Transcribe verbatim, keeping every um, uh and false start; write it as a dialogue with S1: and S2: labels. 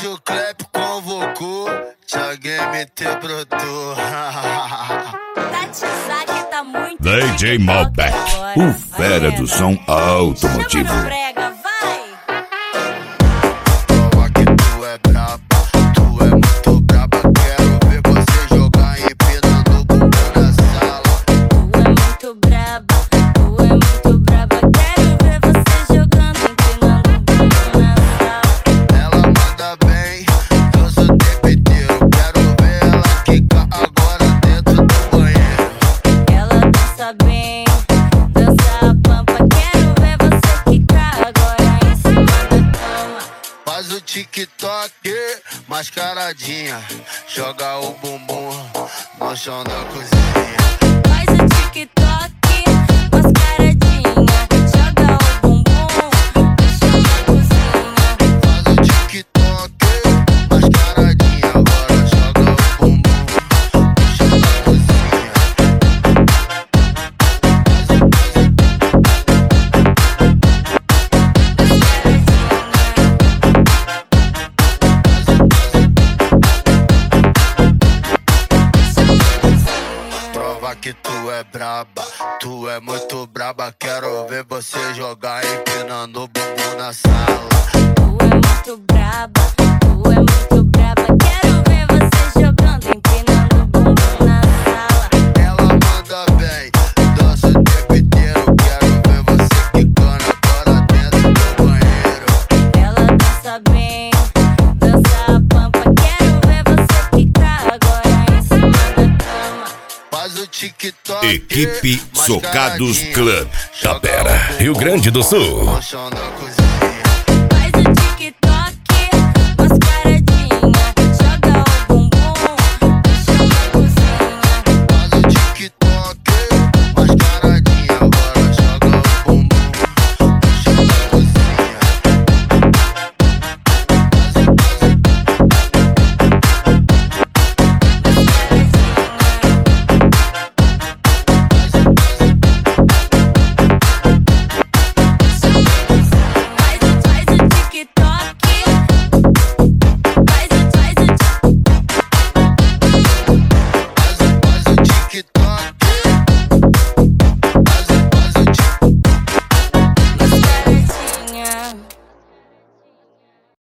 S1: Hoje o Clep convocou, Thiaguinho M T brotou.
S2: Tá muito
S3: D J Malbec, o fera do som automotivo.
S2: Chama no brega, vai!
S1: Prova que tu é braba, tu é muito braba. Quero ver você jogar empinando o bumbum na sala.
S2: Tu é muito braba, tu é muito braba. Quero ver você jogando, empinando o bumbum na sala.
S1: Ela manda bem, dança o tempo inteiro. Quero ver ela quicar agora dentro do banheiro.
S2: Ela dança bem, dança a pampa. Quero ver você quicar agora em cima da cama.
S1: Faz o TikTok, mascaradinha. Joga o bumbum no chão da cozinha.
S2: Faz o TikTok, mascaradinha. Joga o bumbum no chão da cozinha.
S1: Faz o TikTok, mascaradinha. Agora joga o bumbum no chão da cozinha. Prova que tu é braba, tu é muito braba. Quero ver você jogar empinando o bumbum na sala.
S2: Tu é muito braba, tu é muito braba. Quero ver você jogando, empinando o bumbum na sala.
S1: Ela manda bem, dança o tempo inteiro. Quero ver você quicando agora dentro do banheiro.
S2: Ela dança bem, dança a pampa. Quero ver você quicar agora em cima da cama.
S1: Faz o TikTok,
S3: Equipe Socados
S1: mascaradinha.
S3: Club,
S1: Joga
S3: Tapera,
S1: o bumbum
S3: Rio Grande do Sul.
S1: no chão da